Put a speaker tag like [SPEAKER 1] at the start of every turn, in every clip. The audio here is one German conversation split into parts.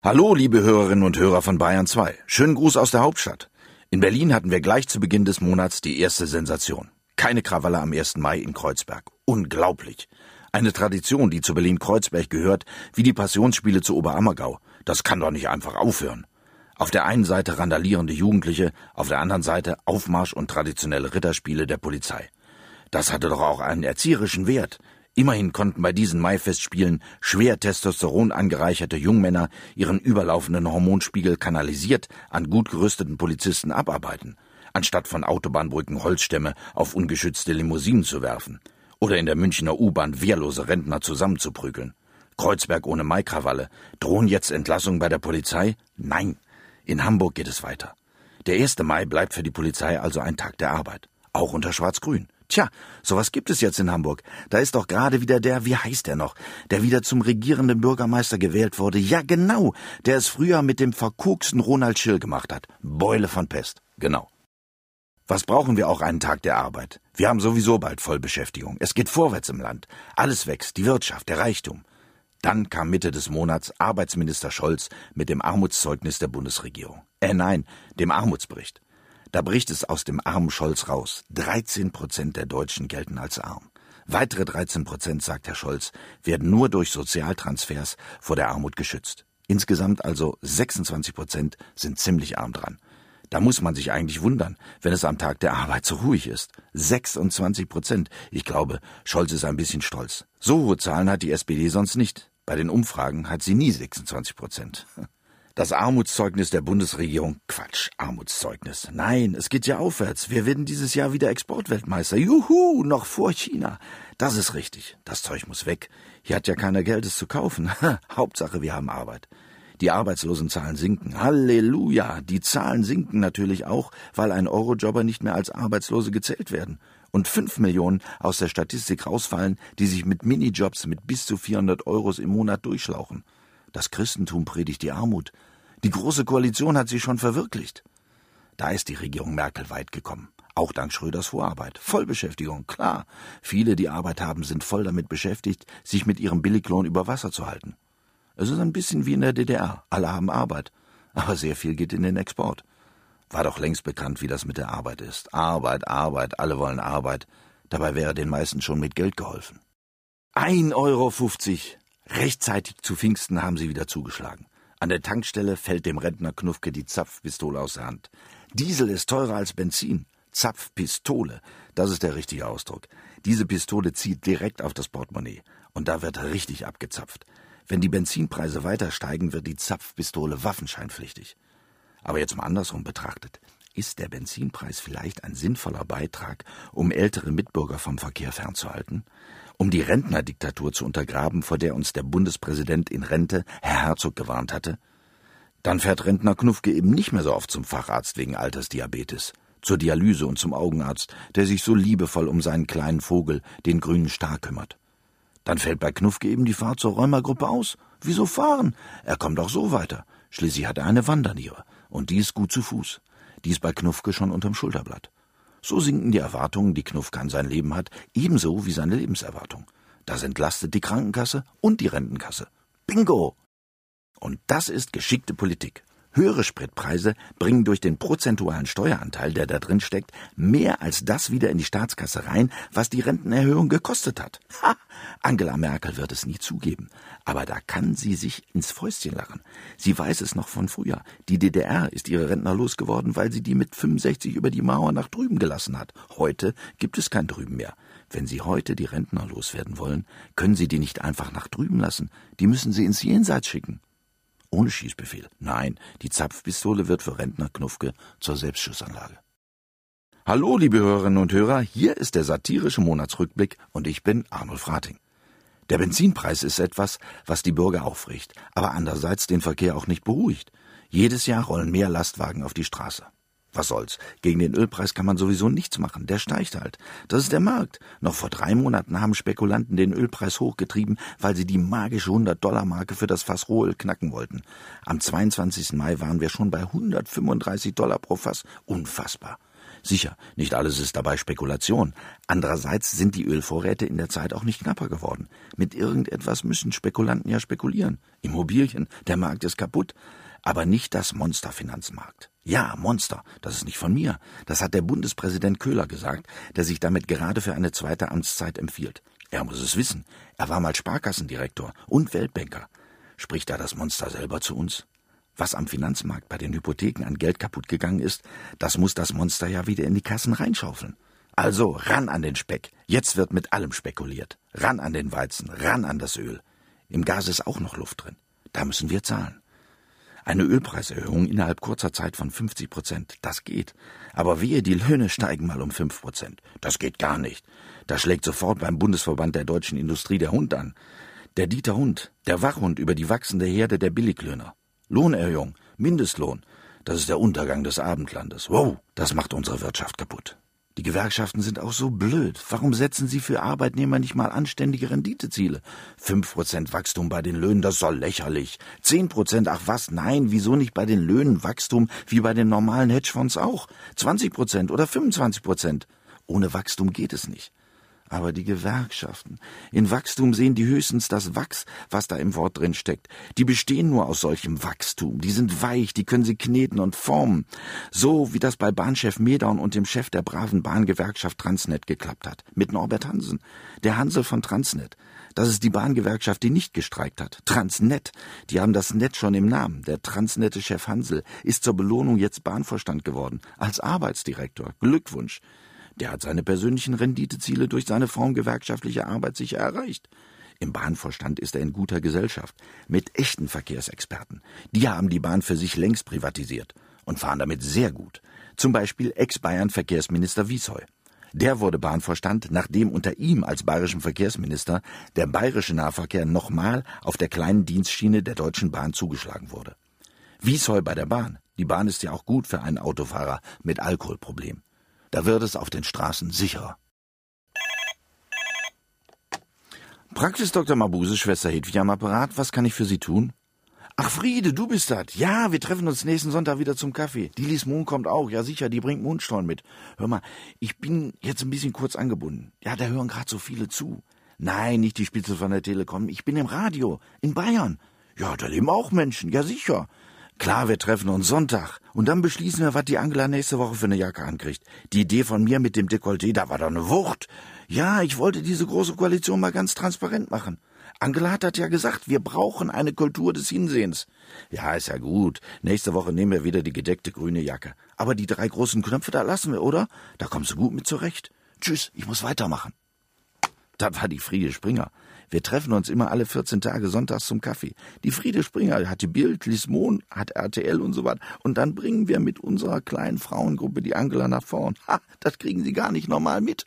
[SPEAKER 1] Hallo, liebe Hörerinnen und Hörer von Bayern 2. Schönen Gruß aus der Hauptstadt. In Berlin hatten wir gleich zu Beginn des Monats die erste Sensation. Keine Krawalle am 1. Mai in Kreuzberg. Unglaublich. Eine Tradition, die zu Berlin-Kreuzberg gehört, wie die Passionsspiele zu Oberammergau. Das kann doch nicht einfach aufhören. Auf der einen Seite randalierende Jugendliche, auf der anderen Seite Aufmarsch und traditionelle Ritterspiele der Polizei. Das hatte doch auch einen erzieherischen Wert. Immerhin konnten bei diesen Maifestspielen schwer Testosteron angereicherte Jungmänner ihren überlaufenden Hormonspiegel kanalisiert an gut gerüsteten Polizisten abarbeiten, anstatt von Autobahnbrücken Holzstämme auf ungeschützte Limousinen zu werfen oder in der Münchner U-Bahn wehrlose Rentner zusammenzuprügeln. Kreuzberg ohne Maikrawalle. Drohen jetzt Entlassungen bei der Polizei? Nein. In Hamburg geht es weiter. Der 1. Mai bleibt für die Polizei also ein Tag der Arbeit. Auch unter Schwarz-Grün. Tja, sowas gibt es jetzt in Hamburg. Da ist doch gerade wieder wie heißt der noch, der wieder zum regierenden Bürgermeister gewählt wurde. Ja, genau, der es früher mit dem verkoksten Ronald Schill gemacht hat. Beule von Pest. Genau. Was brauchen wir auch einen Tag der Arbeit? Wir haben sowieso bald Vollbeschäftigung. Es geht vorwärts im Land. Alles wächst, die Wirtschaft, der Reichtum. Dann kam Mitte des Monats Arbeitsminister Scholz mit dem Armutszeugnis der Bundesregierung. Dem Armutsbericht. Da bricht es aus dem armen Scholz raus. 13% der Deutschen gelten als arm. Weitere 13%, sagt Herr Scholz, werden nur durch Sozialtransfers vor der Armut geschützt. Insgesamt also 26% sind ziemlich arm dran. Da muss man sich eigentlich wundern, wenn es am Tag der Arbeit so ruhig ist. 26%. Ich glaube, Scholz ist ein bisschen stolz. So hohe Zahlen hat die SPD sonst nicht. Bei den Umfragen hat sie nie 26%. Das Armutszeugnis der Bundesregierung. Quatsch, Armutszeugnis. Nein, es geht ja aufwärts. Wir werden dieses Jahr wieder Exportweltmeister. Juhu, noch vor China. Das ist richtig. Das Zeug muss weg. Hier hat ja keiner Geld, es zu kaufen. Hauptsache, wir haben Arbeit. Die Arbeitslosenzahlen sinken. Halleluja. Die Zahlen sinken natürlich auch, weil ein Eurojobber nicht mehr als Arbeitslose gezählt werden. Und 5 Millionen aus der Statistik rausfallen, die sich mit Minijobs mit bis zu 400 € im Monat durchschlauchen. Das Christentum predigt die Armut. Die Große Koalition hat sie schon verwirklicht. Da ist die Regierung Merkel weit gekommen. Auch dank Schröders Vorarbeit. Vollbeschäftigung, klar. Viele, die Arbeit haben, sind voll damit beschäftigt, sich mit ihrem Billiglohn über Wasser zu halten. Es ist ein bisschen wie in der DDR. Alle haben Arbeit. Aber sehr viel geht in den Export. War doch längst bekannt, wie das mit der Arbeit ist. Arbeit, Arbeit, alle wollen Arbeit. Dabei wäre den meisten schon mit Geld geholfen. 1,50 €. Rechtzeitig zu Pfingsten haben sie wieder zugeschlagen. An der Tankstelle fällt dem Rentner Knufke die Zapfpistole aus der Hand. Diesel ist teurer als Benzin. Zapfpistole, das ist der richtige Ausdruck. Diese Pistole zieht direkt auf das Portemonnaie. Und da wird richtig abgezapft. Wenn die Benzinpreise weiter steigen, wird die Zapfpistole waffenscheinpflichtig. Aber jetzt mal andersrum betrachtet. Ist der Benzinpreis vielleicht ein sinnvoller Beitrag, um ältere Mitbürger vom Verkehr fernzuhalten? Um die Rentnerdiktatur zu untergraben, vor der uns der Bundespräsident in Rente, Herr Herzog, gewarnt hatte? Dann fährt Rentner Knufke eben nicht mehr so oft zum Facharzt wegen Altersdiabetes, zur Dialyse und zum Augenarzt, der sich so liebevoll um seinen kleinen Vogel, den grünen Star, kümmert. Dann fällt bei Knufke eben die Fahrt zur Rheumagruppe aus. Wieso fahren? Er kommt auch so weiter. Schließlich hat er eine Wanderniere. Und die ist gut zu Fuß. Die ist bei Knufke schon unterm Schulterblatt. So sinken die Erwartungen, die Knufke an sein Leben hat, ebenso wie seine Lebenserwartung. Das entlastet die Krankenkasse und die Rentenkasse. Bingo! Und das ist geschickte Politik. Höhere Spritpreise bringen durch den prozentualen Steueranteil, der da drin steckt, mehr als das wieder in die Staatskasse rein, was die Rentenerhöhung gekostet hat. Ha! Angela Merkel wird es nie zugeben. Aber da kann sie sich ins Fäustchen lachen. Sie weiß es noch von früher. Die DDR ist ihre Rentner losgeworden, weil sie die mit 65 über die Mauer nach drüben gelassen hat. Heute gibt es kein Drüben mehr. Wenn Sie heute die Rentner loswerden wollen, können Sie die nicht einfach nach drüben lassen. Die müssen Sie ins Jenseits schicken. Ohne Schießbefehl. Nein, die Zapfpistole wird für Rentner Knufke zur Selbstschussanlage. Hallo, liebe Hörerinnen und Hörer, hier ist der satirische Monatsrückblick und ich bin Arnulf Rating. Der Benzinpreis ist etwas, was die Bürger aufregt, aber andererseits den Verkehr auch nicht beruhigt. Jedes Jahr rollen mehr Lastwagen auf die Straße. Was soll's? Gegen den Ölpreis kann man sowieso nichts machen. Der steigt halt. Das ist der Markt. Noch vor 3 Monaten haben Spekulanten den Ölpreis hochgetrieben, weil sie die magische $100-Marke für das Fass Rohöl knacken wollten. Am 22. Mai waren wir schon bei $135 pro Fass. Unfassbar. Sicher, nicht alles ist dabei Spekulation. Andererseits sind die Ölvorräte in der Zeit auch nicht knapper geworden. Mit irgendetwas müssen Spekulanten ja spekulieren. Immobilien, der Markt ist kaputt. Aber nicht das Monsterfinanzmarkt. Ja, Monster, das ist nicht von mir. Das hat der Bundespräsident Köhler gesagt, der sich damit gerade für eine zweite Amtszeit empfiehlt. Er muss es wissen. Er war mal Sparkassendirektor und Weltbanker. Spricht da das Monster selber zu uns? Was am Finanzmarkt bei den Hypotheken an Geld kaputt gegangen ist, das muss das Monster ja wieder in die Kassen reinschaufeln. Also ran an den Speck. Jetzt wird mit allem spekuliert. Ran an den Weizen, ran an das Öl. Im Gas ist auch noch Luft drin. Da müssen wir zahlen. Eine Ölpreiserhöhung innerhalb kurzer Zeit von 50%, das geht. Aber wehe, die Löhne steigen mal um 5%. Das geht gar nicht. Da schlägt sofort beim Bundesverband der deutschen Industrie der Hund an. Der Dieter Hund, der Wachhund über die wachsende Herde der Billiglöhner. Lohnerhöhung, Mindestlohn, das ist der Untergang des Abendlandes. Wow, das macht unsere Wirtschaft kaputt. Die Gewerkschaften sind auch so blöd. Warum setzen sie für Arbeitnehmer nicht mal anständige Renditeziele? 5% Wachstum bei den Löhnen, das ist doch lächerlich. 10%, ach was, nein, wieso nicht bei den Löhnen Wachstum wie bei den normalen Hedgefonds auch? 20% oder 25%. Ohne Wachstum geht es nicht. Aber die Gewerkschaften, in Wachstum sehen die höchstens das Wachs, was da im Wort drin steckt. Die bestehen nur aus solchem Wachstum. Die sind weich, die können sie kneten und formen. So wie das bei Bahnchef Medaun und dem Chef der braven Bahngewerkschaft Transnet geklappt hat. Mit Norbert Hansen. Der Hansel von Transnet. Das ist die Bahngewerkschaft, die nicht gestreikt hat. Transnet. Die haben das Net schon im Namen. Der Transnette-Chef Hansel ist zur Belohnung jetzt Bahnvorstand geworden. Als Arbeitsdirektor. Glückwunsch. Der hat seine persönlichen Renditeziele durch seine formgewerkschaftliche Arbeit sicher erreicht. Im Bahnvorstand ist er in guter Gesellschaft, mit echten Verkehrsexperten. Die haben die Bahn für sich längst privatisiert und fahren damit sehr gut. Zum Beispiel Ex-Bayern-Verkehrsminister Wiesheu. Der wurde Bahnvorstand, nachdem unter ihm als bayerischem Verkehrsminister der bayerische Nahverkehr nochmal auf der kleinen Dienstschiene der Deutschen Bahn zugeschlagen wurde. Wiesheu bei der Bahn. Die Bahn ist ja auch gut für einen Autofahrer mit Alkoholproblem. Da wird es auf den Straßen sicherer. Praxis Dr. Mabuse, Schwester Hedwig am Apparat. Was kann ich für Sie tun? Ach, Friede, du bist das. Ja, wir treffen uns nächsten Sonntag wieder zum Kaffee. Die Lies Mohn kommt auch. Ja, sicher, die bringt Mundstollen mit. Hör mal, ich bin jetzt ein bisschen kurz angebunden. Ja, da hören gerade so viele zu. Nein, nicht die Spitze von der Telekom. Ich bin im Radio. In Bayern. Ja, da leben auch Menschen. Ja, sicher. Klar, wir treffen uns Sonntag. Und dann beschließen wir, was die Angela nächste Woche für eine Jacke ankriegt. Die Idee von mir mit dem Dekolleté, da war doch eine Wucht. Ja, ich wollte diese große Koalition mal ganz transparent machen. Angela hat das ja gesagt, wir brauchen eine Kultur des Hinsehens. Ja, ist ja gut. Nächste Woche nehmen wir wieder die gedeckte grüne Jacke. Aber die 3 großen Knöpfe, da lassen wir, oder? Da kommst du gut mit zurecht. Tschüss, ich muss weitermachen. Das war die Friede Springer. Wir treffen uns immer alle 14 Tage sonntags zum Kaffee. Die Friede Springer hat die Bild, Lies Mohn, hat RTL und so was. Und dann bringen wir mit unserer kleinen Frauengruppe die Angela nach vorn. Ha, das kriegen Sie gar nicht normal mit.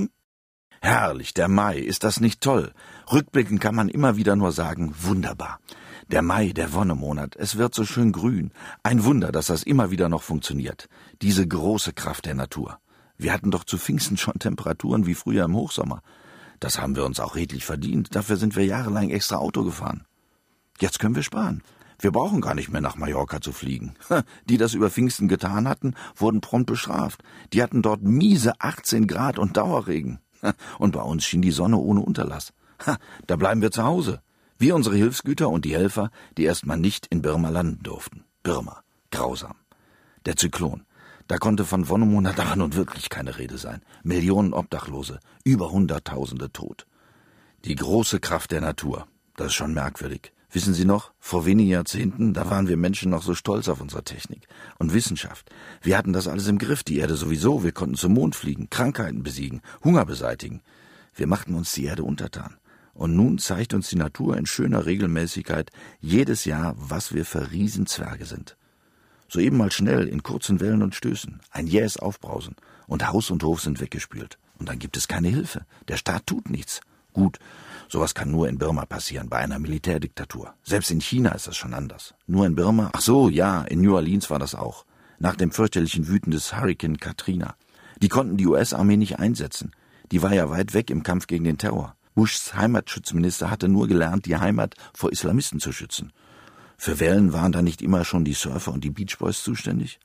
[SPEAKER 1] Herrlich, der Mai, ist das nicht toll? Rückblickend kann man immer wieder nur sagen, wunderbar. Der Mai, der Wonnemonat, es wird so schön grün. Ein Wunder, dass das immer wieder noch funktioniert. Diese große Kraft der Natur. Wir hatten doch zu Pfingsten schon Temperaturen wie früher im Hochsommer. Das haben wir uns auch redlich verdient. Dafür sind wir jahrelang extra Auto gefahren. Jetzt können wir sparen. Wir brauchen gar nicht mehr nach Mallorca zu fliegen. Die das über Pfingsten getan hatten, wurden prompt bestraft. Die hatten dort miese 18 Grad und Dauerregen. Und bei uns schien die Sonne ohne Unterlass. Da bleiben wir zu Hause. Wir unsere Hilfsgüter und die Helfer, die erstmal nicht in Birma landen durften. Birma. Grausam. Der Zyklon. Da konnte von Wonnemonat aber nun wirklich keine Rede sein. Millionen Obdachlose, über Hunderttausende tot. Die große Kraft der Natur, das ist schon merkwürdig. Wissen Sie noch, vor wenigen Jahrzehnten, da waren wir Menschen noch so stolz auf unsere Technik und Wissenschaft. Wir hatten das alles im Griff, die Erde sowieso, wir konnten zum Mond fliegen, Krankheiten besiegen, Hunger beseitigen. Wir machten uns die Erde untertan. Und nun zeigt uns die Natur in schöner Regelmäßigkeit jedes Jahr, was wir für Riesenzwerge sind. Soeben mal schnell, in kurzen Wellen und Stößen, ein jähes Aufbrausen und Haus und Hof sind weggespült. Und dann gibt es keine Hilfe. Der Staat tut nichts. Gut, sowas kann nur in Birma passieren, bei einer Militärdiktatur. Selbst in China ist das schon anders. Nur in Birma? Ach so, ja, in New Orleans war das auch. Nach dem fürchterlichen Wüten des Hurrikan Katrina. Die konnten die US-Armee nicht einsetzen. Die war ja weit weg im Kampf gegen den Terror. Bushs Heimatschutzminister hatte nur gelernt, die Heimat vor Islamisten zu schützen. Für Wellen waren da nicht immer schon die Surfer und die Beach Boys zuständig?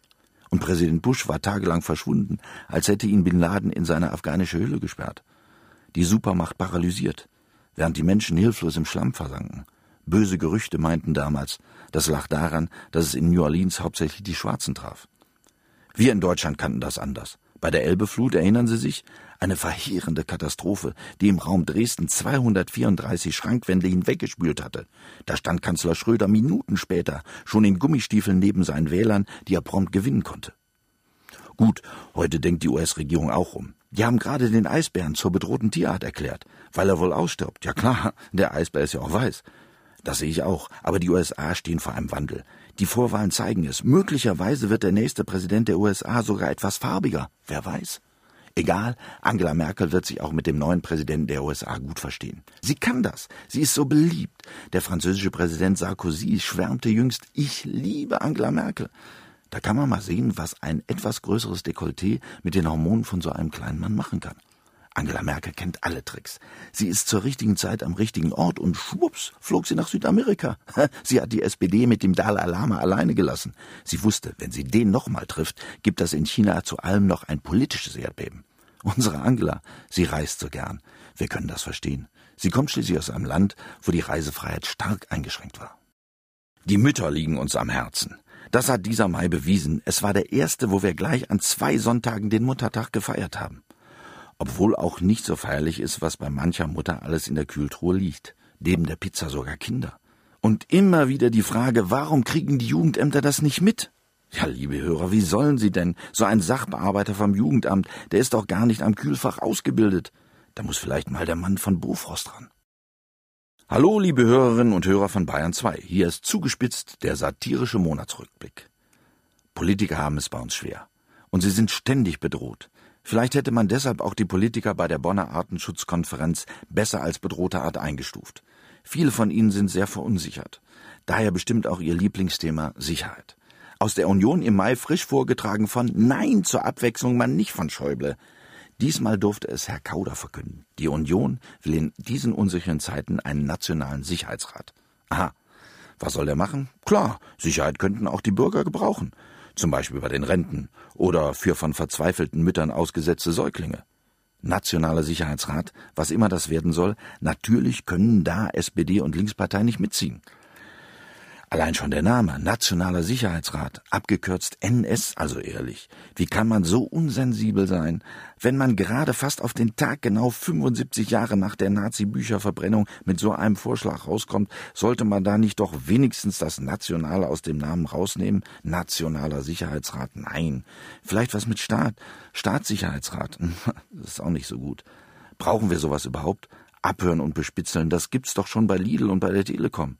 [SPEAKER 1] Und Präsident Bush war tagelang verschwunden, als hätte ihn Bin Laden in seine afghanische Höhle gesperrt. Die Supermacht paralysiert, während die Menschen hilflos im Schlamm versanken. Böse Gerüchte meinten damals, das lag daran, dass es in New Orleans hauptsächlich die Schwarzen traf. Wir in Deutschland kannten das anders. Bei der Elbeflut, erinnern Sie sich? Eine verheerende Katastrophe, die im Raum Dresden 234 Schrankwände hinweggespült hatte. Da stand Kanzler Schröder Minuten später schon in Gummistiefeln neben seinen Wählern, die er prompt gewinnen konnte. Gut, heute denkt die US-Regierung auch um. Die haben gerade den Eisbären zur bedrohten Tierart erklärt, weil er wohl ausstirbt. Ja klar, der Eisbär ist ja auch weiß. Das sehe ich auch, aber die USA stehen vor einem Wandel. Die Vorwahlen zeigen es. Möglicherweise wird der nächste Präsident der USA sogar etwas farbiger. Wer weiß? Egal, Angela Merkel wird sich auch mit dem neuen Präsidenten der USA gut verstehen. Sie kann das. Sie ist so beliebt. Der französische Präsident Sarkozy schwärmte jüngst, ich liebe Angela Merkel. Da kann man mal sehen, was ein etwas größeres Dekolleté mit den Hormonen von so einem kleinen Mann machen kann. Angela Merkel kennt alle Tricks. Sie ist zur richtigen Zeit am richtigen Ort und schwupps flog sie nach Südamerika. Sie hat die SPD mit dem Dalai Lama alleine gelassen. Sie wusste, wenn sie den nochmal trifft, gibt das in China zu allem noch ein politisches Erdbeben. Unsere Angela, sie reist so gern. Wir können das verstehen. Sie kommt schließlich aus einem Land, wo die Reisefreiheit stark eingeschränkt war. Die Mütter liegen uns am Herzen. Das hat dieser Mai bewiesen. Es war der erste, wo wir gleich an 2 Sonntagen den Muttertag gefeiert haben. Obwohl auch nicht so feierlich ist, was bei mancher Mutter alles in der Kühltruhe liegt. Neben der Pizza sogar Kinder. Und immer wieder die Frage, warum kriegen die Jugendämter das nicht mit? Ja, liebe Hörer, wie sollen sie denn? So ein Sachbearbeiter vom Jugendamt, der ist doch gar nicht am Kühlfach ausgebildet. Da muss vielleicht mal der Mann von Bofrost ran. Hallo, liebe Hörerinnen und Hörer von Bayern 2. Hier ist zugespitzt der satirische Monatsrückblick. Politiker haben es bei uns schwer. Und sie sind ständig bedroht. Vielleicht hätte man deshalb auch die Politiker bei der Bonner Artenschutzkonferenz besser als bedrohte Art eingestuft. Viele von ihnen sind sehr verunsichert. Daher bestimmt auch ihr Lieblingsthema Sicherheit. Aus der Union im Mai frisch vorgetragen von Nein zur Abwechslung mal nicht von Schäuble. Diesmal durfte es Herr Kauder verkünden. Die Union will in diesen unsicheren Zeiten einen nationalen Sicherheitsrat. Aha, was soll der machen? Klar, Sicherheit könnten auch die Bürger gebrauchen. Zum Beispiel bei den Renten oder für von verzweifelten Müttern ausgesetzte Säuglinge. Nationaler Sicherheitsrat, was immer das werden soll, natürlich können da SPD und Linkspartei nicht mitziehen. Allein schon der Name, Nationaler Sicherheitsrat, abgekürzt NS, also ehrlich. Wie kann man so unsensibel sein, wenn man gerade fast auf den Tag genau 75 Jahre nach der Nazi-Bücherverbrennung mit so einem Vorschlag rauskommt, sollte man da nicht doch wenigstens das Nationale aus dem Namen rausnehmen? Nationaler Sicherheitsrat, nein. Vielleicht was mit Staatssicherheitsrat, das ist auch nicht so gut. Brauchen wir sowas überhaupt? Abhören und bespitzeln, das gibt's doch schon bei Lidl und bei der Telekom.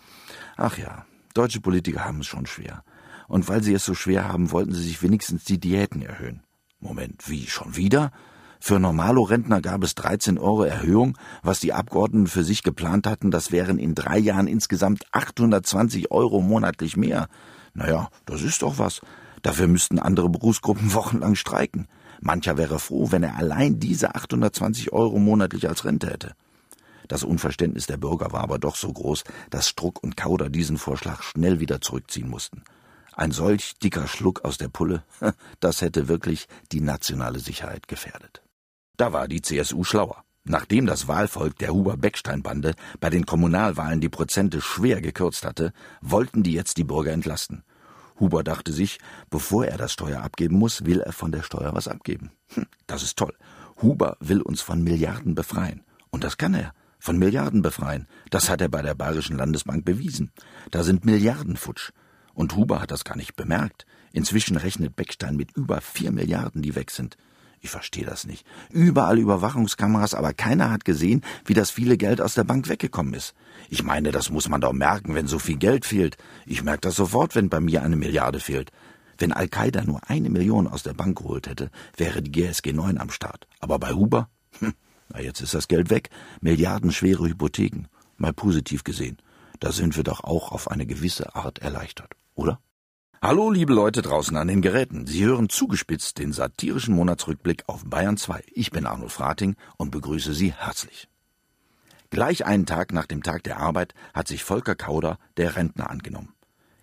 [SPEAKER 1] Ach ja, deutsche Politiker haben es schon schwer. Und weil sie es so schwer haben, wollten sie sich wenigstens die Diäten erhöhen. Moment, wie, schon wieder? Für Normalo-Rentner gab es 13 € Erhöhung. Was die Abgeordneten für sich geplant hatten, das wären in 3 Jahren insgesamt 820 € monatlich mehr. Naja, das ist doch was. Dafür müssten andere Berufsgruppen wochenlang streiken. Mancher wäre froh, wenn er allein diese 820 € monatlich als Rente hätte. Das Unverständnis der Bürger war aber doch so groß, dass Struck und Kauder diesen Vorschlag schnell wieder zurückziehen mussten. Ein solch dicker Schluck aus der Pulle, das hätte wirklich die nationale Sicherheit gefährdet. Da war die CSU schlauer. Nachdem das Wahlvolk der Huber-Beckstein-Bande bei den Kommunalwahlen die Prozente schwer gekürzt hatte, wollten die jetzt die Bürger entlasten. Huber dachte sich, bevor er das Steuer abgeben muss, will er von der Steuer was abgeben. Das ist toll. Huber will uns von Milliarden befreien. Und das kann er. Von Milliarden befreien. Das hat er bei der Bayerischen Landesbank bewiesen. Da sind Milliarden futsch. Und Huber hat das gar nicht bemerkt. Inzwischen rechnet Beckstein mit über 4 Milliarden, die weg sind. Ich verstehe das nicht. Überall Überwachungskameras, aber keiner hat gesehen, wie das viele Geld aus der Bank weggekommen ist. Ich meine, das muss man doch merken, wenn so viel Geld fehlt. Ich merke das sofort, wenn bei mir 1 Milliarde fehlt. Wenn Al-Qaida nur 1 Million aus der Bank geholt hätte, wäre die GSG 9 am Start. Aber bei Huber? Na, jetzt ist das Geld weg. Milliardenschwere Hypotheken. Mal positiv gesehen. Da sind wir doch auch auf eine gewisse Art erleichtert, oder? Hallo, liebe Leute draußen an den Geräten. Sie hören zugespitzt den satirischen Monatsrückblick auf Bayern 2. Ich bin Arnold Frating und begrüße Sie herzlich. Gleich einen Tag nach dem Tag der Arbeit hat sich Volker Kauder der Rentner angenommen.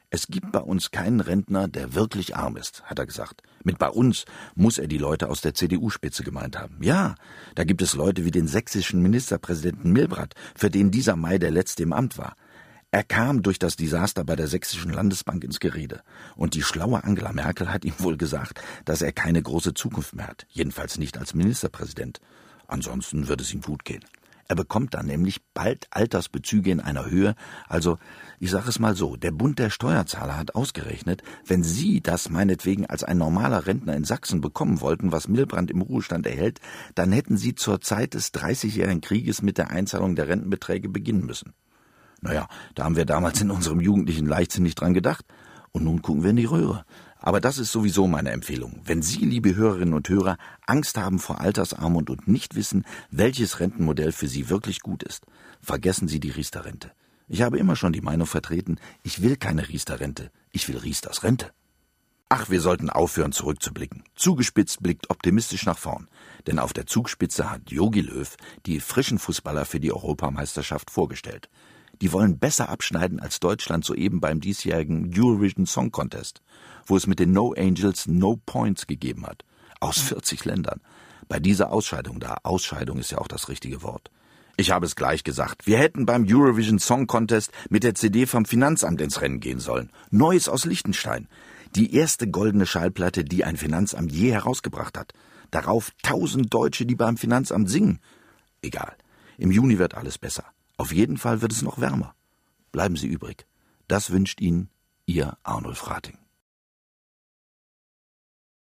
[SPEAKER 1] Es gibt bei uns keinen Rentner, der wirklich arm ist, hat er gesagt. Mit bei uns muss er die Leute aus der CDU-Spitze gemeint haben. Ja, da gibt es Leute wie den sächsischen Ministerpräsidenten Milbrat, für den dieser Mai der letzte im Amt war. Er kam durch das Desaster bei der Sächsischen Landesbank ins Gerede. Und die schlaue Angela Merkel hat ihm wohl gesagt, dass er keine große Zukunft mehr hat. Jedenfalls nicht als Ministerpräsident. Ansonsten wird es ihm gut gehen. Er bekommt dann nämlich bald Altersbezüge in einer Höhe, also, ich sage es mal so, der Bund der Steuerzahler hat ausgerechnet, wenn Sie das meinetwegen als ein normaler Rentner in Sachsen bekommen wollten, was Milbrandt im Ruhestand erhält, dann hätten Sie zur Zeit des 30-jährigen Krieges mit der Einzahlung der Rentenbeträge beginnen müssen. Naja, da haben wir damals in unserem jugendlichen Leichtsinn nicht dran gedacht. Und nun gucken wir in die Röhre. Aber das ist sowieso meine Empfehlung. Wenn Sie, liebe Hörerinnen und Hörer, Angst haben vor Altersarmut und nicht wissen, welches Rentenmodell für Sie wirklich gut ist, vergessen Sie die Riester-Rente. Ich habe immer schon die Meinung vertreten, ich will keine Riester-Rente, ich will Riesters Rente. Ach, wir sollten aufhören, zurückzublicken. Zugespitzt blickt optimistisch nach vorn. Denn auf der Zugspitze hat Jogi Löw die frischen Fußballer für die Europameisterschaft vorgestellt. Die wollen besser abschneiden als Deutschland soeben beim diesjährigen Eurovision Song Contest, wo es mit den No Angels No Points gegeben hat. Aus 40 Ländern. Bei dieser Ausscheidung Ausscheidung ist ja auch das richtige Wort. Ich habe es gleich gesagt, wir hätten beim Eurovision Song Contest mit der CD vom Finanzamt ins Rennen gehen sollen. Neues aus Liechtenstein. Die erste goldene Schallplatte, die ein Finanzamt je herausgebracht hat. Darauf 1000 Deutsche, die beim Finanzamt singen. Egal. Im Juni wird alles besser. Auf jeden Fall wird es noch wärmer. Bleiben Sie übrig. Das wünscht Ihnen Ihr Arnulf Rating.